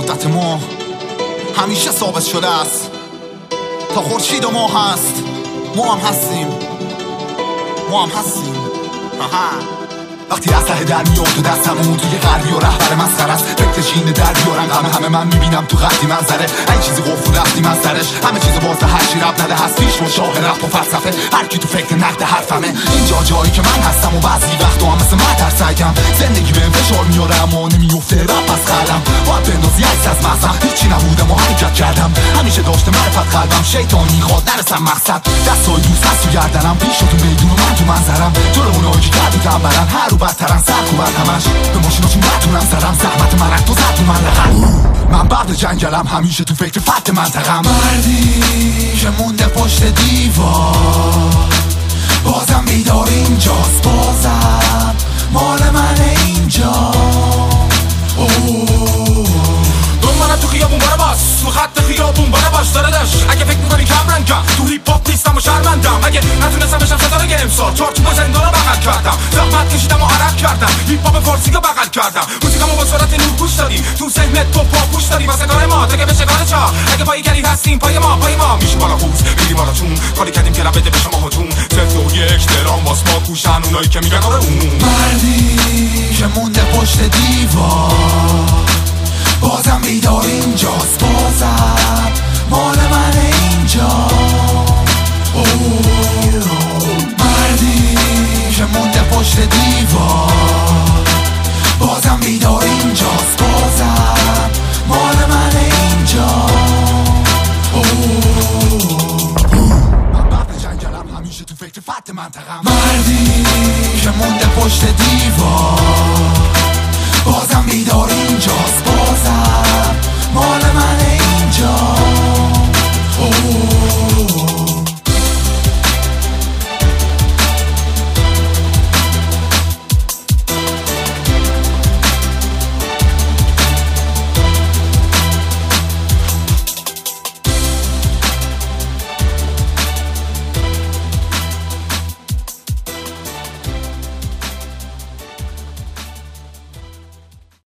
وحدت ما همیشه ثابت شده است. تا خورشید و ماه هست ما هم هستیم. وقتی اسلحه در میاد تو دستمون توی قلبی و رهبر مسخره است. فکر چین در بیارن غم همه من میبینم تو قدی منظره. این چیزی قفل رفتیم از سرش، همه چیز باز هر چی رب نده هست پیش و شاه رفت و فلسفه. هر کی تو فکر نقد حرفمه. اینجا جایی که من هستم و بعضی وقتا هم مثل من ترسگم. زندگی بهم فشار میاره اما نمیفته رب از قلم. باید بندازی عکس از مغزم، هیچی نبودم و حرکت کردم. همیشه داشته معرفت قلبم، شیطان میخواد نرسم مقصد. دستای دوست هست تو گردنم، پیش تو میدون و من تو منظرم. جلو اونایی که کردی تنبلن هر رو بدترن سر خوبت همش. به ماشیناشون نتونم سرم، زحمت مرک تو زد تو من لغم. من بعد جنگلم، همیشه تو فکر فتح منطقم. مردی که مونده پشت دیوار، بازم بیدار اینجاست، بازم مال من اینجا. دنبالم تو خیابون برا باش، تو خط خیابون برا باش داره داشت. اگه فکر میکنی کم رنگم تو هیپ هاپ نیستم و شرمندم. اگه نتونستم بشم ستاره امسال چارچوب زندان رو بغل کردم. زحمت کشیدم و عرق کردم، هیپ هاپ فارسی رو بغل کردم. موسیقامو با سرعت نور گوش دادی، تو ذهنت تو پاپوش دادی واسه کار ما. اگه بشه کار چا، اگه پای کلی هستیم پای ما میشه بالا خوز میری بالا چون کاری کردیم که بده به شما هجوم. صرف و یک درام واس ما کوشن اونایی که میگن آره اون. مردی که مونده پشت دیوار، بازم بیدار اینجاست، بازم مال من اینجا. مردی که مونده پشت دیوار، بازم بیدار